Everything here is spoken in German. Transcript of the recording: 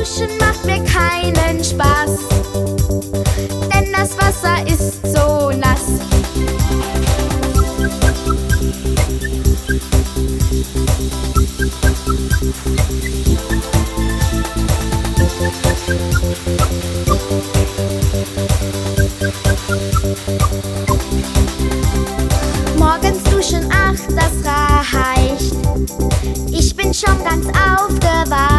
Duschen macht mir keinen Spaß, denn das Wasser ist so nass. Morgens duschen, ach, das reicht. Ich bin schon ganz aufgewacht.